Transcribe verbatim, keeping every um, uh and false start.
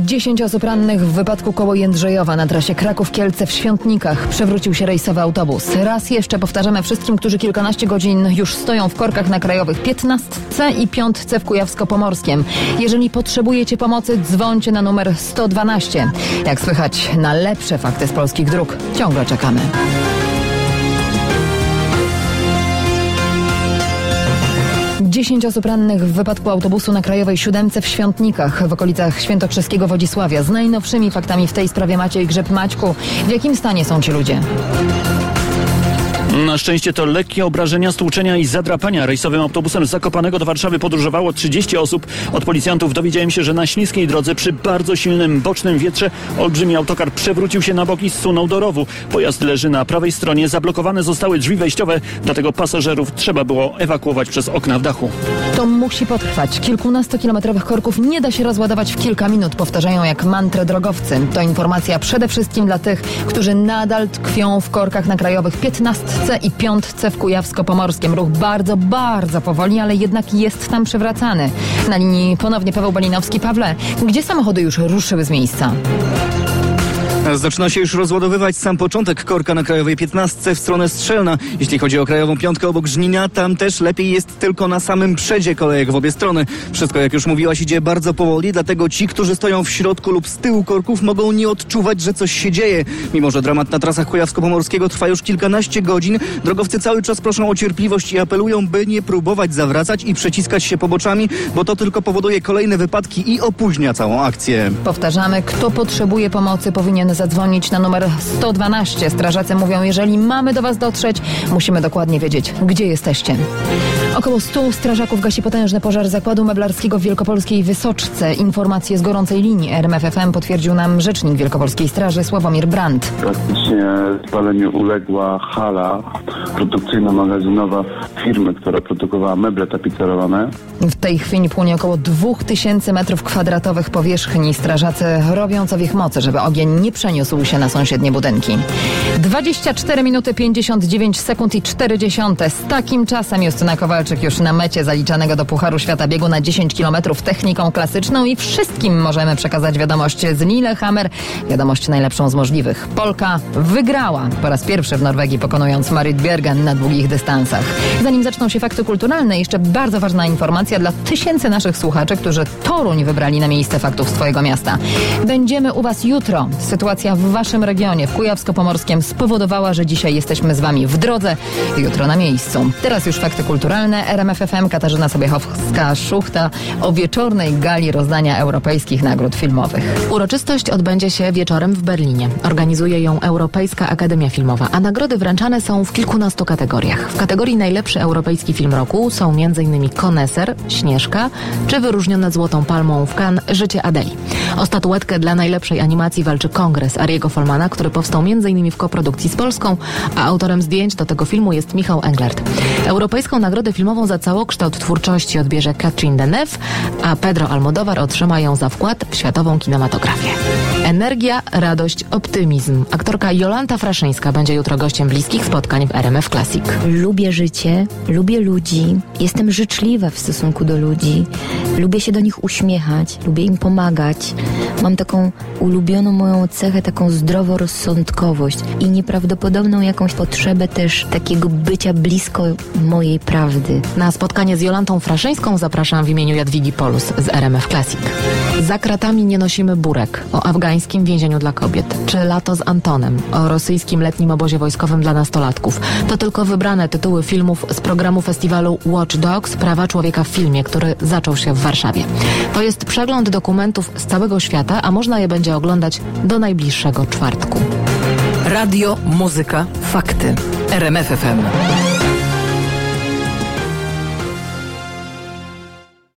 dziesięć osób rannych w wypadku koło Jędrzejowa na trasie Kraków-Kielce w Świątnikach. Przewrócił się rejsowy autobus. Raz jeszcze powtarzamy wszystkim, którzy kilkanaście godzin już stoją w korkach na krajowych piętnastce i piątce w Kujawsko-Pomorskiem. Jeżeli potrzebujecie pomocy, dzwońcie na numer sto dwanaście. Jak słychać, na lepsze fakty z polskich dróg ciągle czekamy. dziesięć osób rannych w wypadku autobusu na Krajowej Siódemce w Świątnikach w okolicach świętokrzyskiego Wodzisławia. Z najnowszymi faktami w tej sprawie Maciej Grzeb. Maćku, w jakim stanie są ci ludzie? Na szczęście to lekkie obrażenia, stłuczenia i zadrapania. Rejsowym autobusem z Zakopanego do Warszawy podróżowało trzydzieści osób. Od policjantów dowiedziałem się, że na śliskiej drodze przy bardzo silnym bocznym wietrze olbrzymi autokar przewrócił się na bok i zsunął do rowu. Pojazd leży na prawej stronie. Zablokowane zostały drzwi wejściowe, dlatego pasażerów trzeba było ewakuować przez okna w dachu. To musi potrwać. Kilkunastokilometrowych korków nie da się rozładować w kilka minut, powtarzają jak mantrę drogowcy. To informacja przede wszystkim dla tych, którzy nadal tkwią w korkach na krajowych piętnastce i piątce w Kujawsko-Pomorskim. Ruch bardzo, bardzo powoli, ale jednak jest tam przywracany. Na linii ponownie Paweł Balinowski. Pawle, gdzie samochody już ruszyły z miejsca? Zaczyna się już rozładowywać sam początek korka na Krajowej piętnastce w stronę Strzelna. Jeśli chodzi o Krajową Piątkę obok Żnina, tam też lepiej jest tylko na samym przedzie kolejek w obie strony. Wszystko, jak już mówiłaś, idzie bardzo powoli, dlatego ci, którzy stoją w środku lub z tyłu korków, mogą nie odczuwać, że coś się dzieje. Mimo że dramat na trasach Kujawsko-Pomorskiego trwa już kilkanaście godzin, drogowcy cały czas proszą o cierpliwość i apelują, by nie próbować zawracać i przeciskać się poboczami, bo to tylko powoduje kolejne wypadki i opóźnia całą akcję. Powtarzamy, kto potrzebuje pomocy, powinien zadzwonić na numer sto dwanaście. Strażacy mówią, jeżeli mamy do was dotrzeć, musimy dokładnie wiedzieć, gdzie jesteście. Około stu strażaków gasi potężny pożar zakładu meblarskiego w wielkopolskiej Wysoczce. Informacje z gorącej linii R M F F M potwierdził nam rzecznik Wielkopolskiej Straży Sławomir Brandt. Praktycznie spaleniu uległa hala produkcyjno-magazynowa firmy, która produkowała meble tapicerowane. W tej chwili płonie około dwóch tysięcy metrów kwadratowych powierzchni. Strażacy robią co w ich mocy, żeby ogień nie przeniósł się na sąsiednie budynki. dwadzieścia cztery minuty pięćdziesiąt dziewięć sekund i cztery dziesiąte. Z takim czasem Justyna Kowalczyk już na mecie zaliczanego do Pucharu Świata biegu na dziesięć kilometrów techniką klasyczną i wszystkim możemy przekazać wiadomość z Lillehammer. Wiadomość najlepszą z możliwych. Polka wygrała po raz pierwszy w Norwegii, pokonując Marit Bjergen na długich dystansach. Zanim zaczną się fakty kulturalne, jeszcze bardzo ważna informacja dla tysięcy naszych słuchaczy, którzy Toruń wybrali na miejsce faktów swojego miasta. Będziemy u was jutro. Sytuacja w waszym regionie, w Kujawsko-Pomorskim, spowodowała, że dzisiaj jesteśmy z wami w drodze, jutro na miejscu. Teraz już fakty kulturalne. R M F F M, Katarzyna Sobiechowska-Szuchta o wieczornej gali rozdania europejskich nagród filmowych. Uroczystość odbędzie się wieczorem w Berlinie. Organizuje ją Europejska Akademia Filmowa, a nagrody wręczane są w kilkunastu kategoriach. W kategorii najlepszy europejski film roku są m.in. Koneser, Śnieżka czy wyróżnione Złotą Palmą w Cannes Życie Adeli. O statuetkę dla najlepszej animacji walczy Kongres Ariego Folmana, który powstał m.in. w koprodukcji z Polską, a autorem zdjęć do tego filmu jest Michał Englert. Europejską nagrodę filmową za całokształt twórczości odbierze Catherine Deneuve, a Pedro Almodóvar otrzyma ją za wkład w światową kinematografię. Energia, radość, optymizm. Aktorka Jolanta Fraszyńska będzie jutro gościem bliskich spotkań w R M F Classic. Lubię życie, lubię ludzi, jestem życzliwa w stosunku do ludzi, lubię się do nich uśmiechać, lubię im pomagać. Mam taką ulubioną moją cechę, taką zdroworozsądkowość i nieprawdopodobną jakąś potrzebę też takiego bycia blisko mojej prawdy. Na spotkanie z Jolantą Fraszyńską zapraszam w imieniu Jadwigi Polus z R M F Classic. Za kratami nie nosimy burek, o afgańskim więzieniu dla kobiet, czy Lato z Antonem, o rosyjskim letnim obozie wojskowym dla nastolatków. To tylko wybrane tytuły filmów z programu festiwalu Watch Dogs – Prawa człowieka w filmie, który zaczął się w Warszawie. To jest przegląd dokumentów z całego świata, a można je będzie oglądać do najbliższego czwartku. Radio, muzyka, fakty. R M F F M.